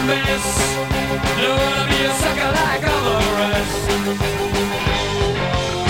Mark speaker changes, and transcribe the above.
Speaker 1: mess. Don't wanna be a sucker like all the rest.